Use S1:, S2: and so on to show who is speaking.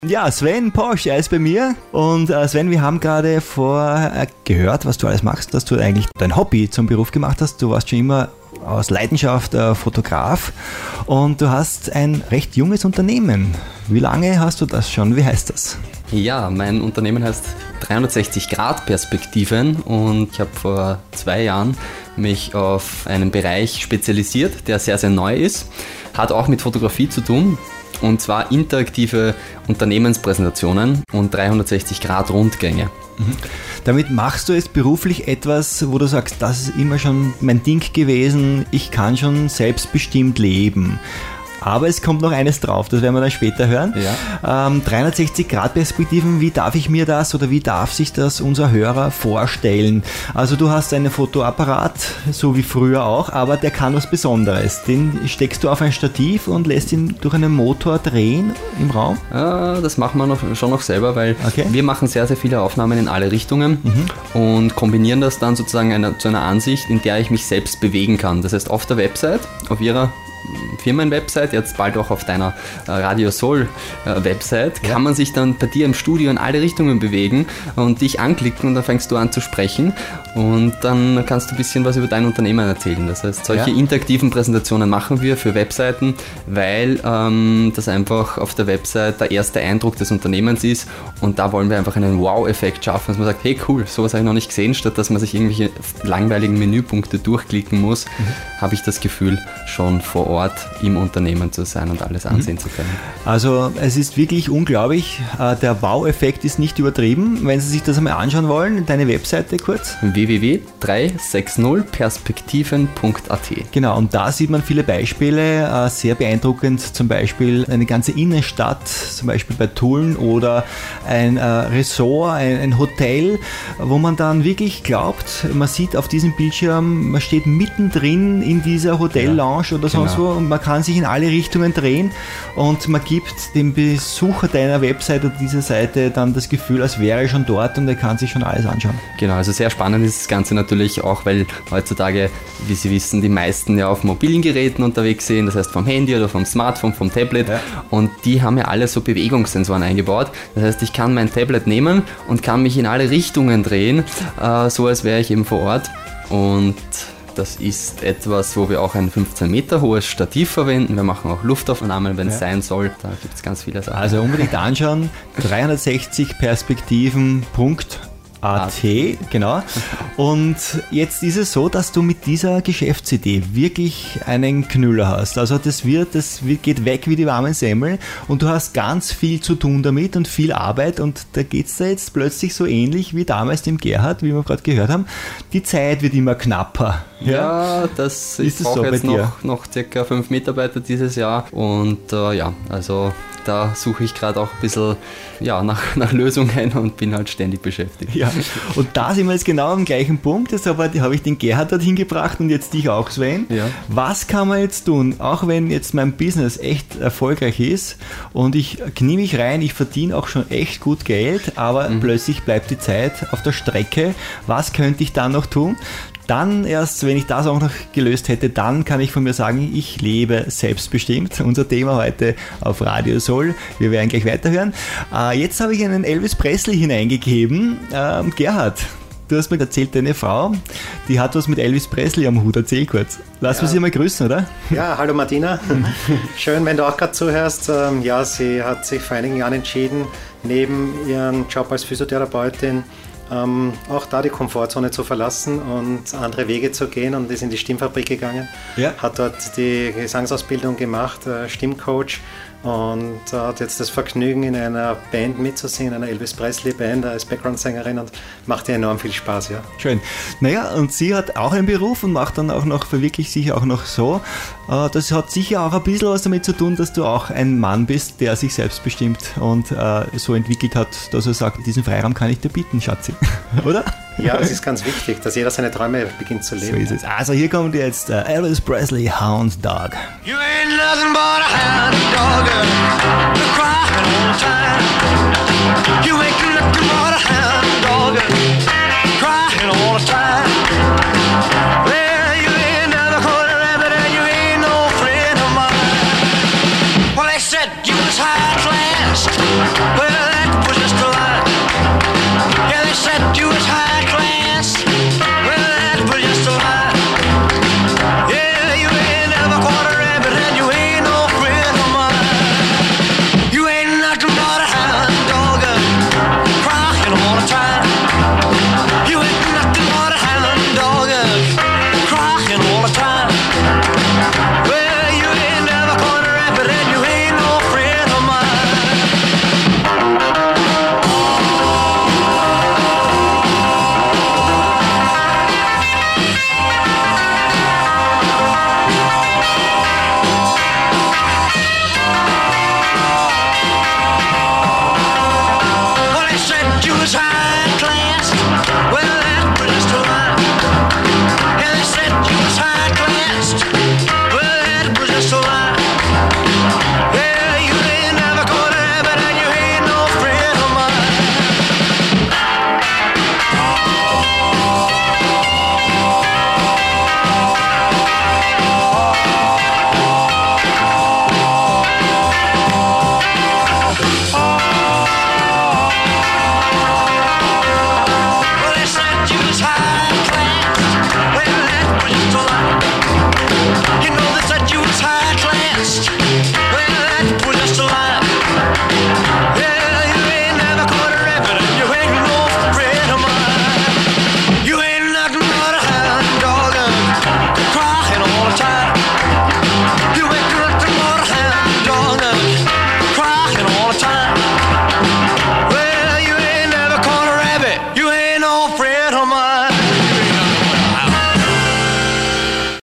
S1: Ja, Sven Posch, er ist bei mir. Und Sven, wir haben gerade vorher gehört, was du alles machst, dass du eigentlich dein Hobby zum Beruf gemacht hast. Du warst schon immer aus Leidenschaft Fotograf und du hast ein recht junges Unternehmen. Wie lange hast du das schon? Wie heißt das?
S2: Ja, mein Unternehmen heißt 360-Grad-Perspektiven und ich habe vor 2 Jahren mich auf einen Bereich spezialisiert, der sehr, sehr neu ist. Hat auch mit Fotografie zu tun. Und zwar interaktive Unternehmenspräsentationen und 360-Grad-Rundgänge.
S1: Damit machst du jetzt beruflich etwas, wo du sagst, das ist immer schon mein Ding gewesen, ich kann schon selbstbestimmt leben. Aber es kommt noch eines drauf, das werden wir dann später hören. Ja. 360-Grad-Perspektiven, wie darf ich mir das oder wie darf sich das unser Hörer vorstellen? Also du hast einen Fotoapparat, so wie früher auch, aber der kann was Besonderes. Den steckst du auf ein Stativ und lässt ihn durch einen Motor drehen im Raum?
S2: Das machen wir schon noch selber, weil wir machen sehr, sehr viele Aufnahmen in alle Richtungen und kombinieren das dann sozusagen zu einer Ansicht, in der ich mich selbst bewegen kann. Das heißt, auf der Website, auf ihrer Firmenwebsite, jetzt bald auch auf deiner Radio Soul Website, kann man sich dann bei dir im Studio in alle Richtungen bewegen und dich anklicken und dann fängst du an zu sprechen und dann kannst du ein bisschen was über dein Unternehmen erzählen. Das heißt, solche interaktiven Präsentationen machen wir für Webseiten, weil das einfach auf der Website der erste Eindruck des Unternehmens ist und da wollen wir einfach einen Wow-Effekt schaffen, dass man sagt, hey cool, sowas habe ich noch nicht gesehen, statt dass man sich irgendwelche langweiligen Menüpunkte durchklicken muss, habe ich das Gefühl, schon vor Ort im Unternehmen zu sein und alles ansehen zu können.
S1: Also es ist wirklich unglaublich, der Wow-Effekt ist nicht übertrieben. Wenn Sie sich das einmal anschauen wollen, deine Webseite kurz?
S2: www.360perspektiven.at.
S1: Genau, und da sieht man viele Beispiele, sehr beeindruckend, zum Beispiel eine ganze Innenstadt, zum Beispiel bei Tulln oder ein Resort, ein Hotel, wo man dann wirklich glaubt, man sieht auf diesem Bildschirm, man steht mittendrin in dieser Hotellounge oder sonst wo und man kann sich in alle Richtungen drehen und man gibt dem Besucher deiner Website oder dieser Seite dann das Gefühl, als wäre er schon dort und er kann sich schon alles anschauen.
S2: Genau, also sehr spannend ist das Ganze natürlich auch, weil heutzutage, wie Sie wissen, die meisten ja auf mobilen Geräten unterwegs sind, das heißt vom Handy oder vom Smartphone, vom Tablet und die haben ja alle so Bewegungssensoren eingebaut. Das heißt, ich kann mein Tablet nehmen und kann mich in alle Richtungen drehen, so als wäre ich eben vor Ort und das ist etwas, wo wir auch ein 15 Meter hohes Stativ verwenden. Wir machen auch Luftaufnahmen, wenn es sein soll. Da gibt es ganz viele Sachen.
S1: Also unbedingt anschauen. 360perspektiven.at, genau. Und jetzt ist es so, dass du mit dieser Geschäftsidee wirklich einen Knüller hast. Also das geht weg wie die warmen Semmeln und du hast ganz viel zu tun damit und viel Arbeit und da geht es da jetzt plötzlich so ähnlich wie damals dem Gerhard, wie wir gerade gehört haben. Die Zeit wird immer knapper.
S2: Ja, ich brauche jetzt noch circa 5 Mitarbeiter dieses Jahr und also da suche ich gerade auch ein bisschen nach Lösungen und bin halt ständig beschäftigt.
S1: Ja, und da sind wir jetzt genau am gleichen Punkt. Jetzt habe ich den Gerhard dorthin gebracht und jetzt dich auch, Sven. Ja. Was kann man jetzt tun, auch wenn jetzt mein Business echt erfolgreich ist und ich knie mich rein, ich verdiene auch schon echt gut Geld, aber plötzlich bleibt die Zeit auf der Strecke. Was könnte ich dann noch tun? Dann erst, wenn ich das auch noch gelöst hätte, dann kann ich von mir sagen, ich lebe selbstbestimmt. Unser Thema heute auf Radio Soul. Wir werden gleich weiterhören. Jetzt habe ich einen Elvis Presley hineingegeben. Gerhard, du hast mir erzählt, deine Frau, die hat was mit Elvis Presley am Hut. Erzähl kurz. Lass uns sie mal grüßen, oder?
S3: Ja, hallo Martina. Schön, wenn du auch gerade zuhörst. Sie hat sich vor einigen Jahren entschieden, neben ihrem Job als Physiotherapeutin auch da die Komfortzone zu verlassen und andere Wege zu gehen und ist in die Stimmfabrik gegangen, hat dort die Gesangsausbildung gemacht, Stimmcoach und hat jetzt das Vergnügen, in einer Band mitzusingen, einer Elvis Presley Band als Background-Sängerin und macht ihr enorm viel Spaß, ja.
S1: Schön. Naja, und sie hat auch einen Beruf und macht dann auch noch, verwirklicht sich auch noch so. Das hat sicher auch ein bisschen was damit zu tun, dass du auch ein Mann bist, der sich selbstbestimmt und so entwickelt hat, dass er sagt, diesen Freiraum kann ich dir bieten, Schatzi. Oder?
S3: Ja, das ist ganz wichtig, dass jeder seine Träume beginnt zu leben.
S1: So ist es. Also hier kommt jetzt Elvis Presley, Hound Dog.
S4: You ain't nothing but a hound dog, crying all the time.